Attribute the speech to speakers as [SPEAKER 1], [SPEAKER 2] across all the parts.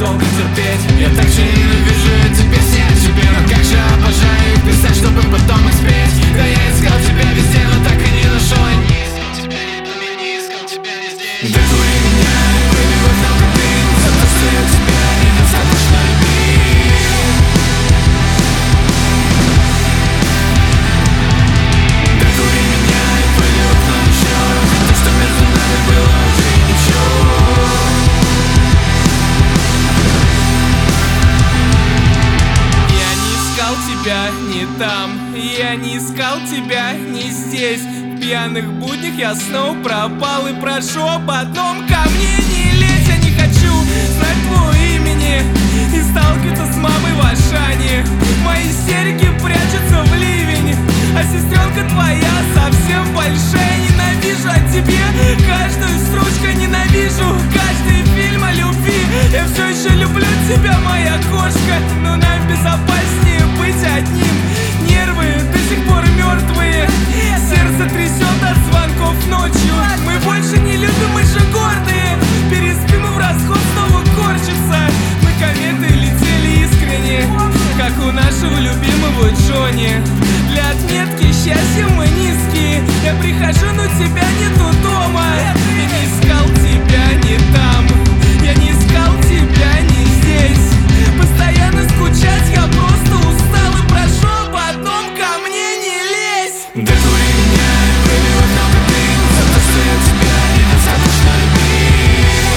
[SPEAKER 1] долго терпеть. Я так же ненавижу эти песни о тебе, но как же обожаю их писать, чтобы потом их спеть. Да я искал тебя везде, но так и не нашел. Я не искал тебя ни там, я не искал тебя ни здесь. Да кури меня и выйди в окно, как дым, за то, что я тебя недостаточно любил. Да кури меня и выйди в окно еще раз, за то, что между нами было уже ничего. Тебя не там, я не искал тебя не здесь. В пьяных буднях я снова пропал и прошу об одном: ко мне не лезь, я не хочу знать твоего имени и сталкиваться с мамой в Ашане. Мои истерики прячутся в ливень, а сестренка твоя совсем большая. Ненавижу о тебе каждую строчку, ненавижу каждый фильм о любви. Я все еще люблю тебя, моя кошка, но нам безопаснее быть одним. Нервы до сих пор мертвые, сердце трясет от звонков ночью. Мы больше не любим, мы же гордые. Переспим и в расход снова корчится. Мы кометы летели искренне, как у нашего любимого Джонни. Для отметки счастья мы низкие. Я прихожу, но тебя нету дома. Я не искал тебя не там, я не искал тебя не здесь. Постоянно скучать я просто устал и прошу об одном: ко мне не лезь. Да кури меня и выйди в окно, как дым, за то, что я тебя недостаточно любил.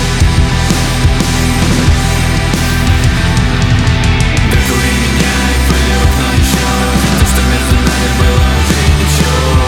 [SPEAKER 1] Да кури меня и выйди в окно еще раз, за то, что между нами было уже ничего.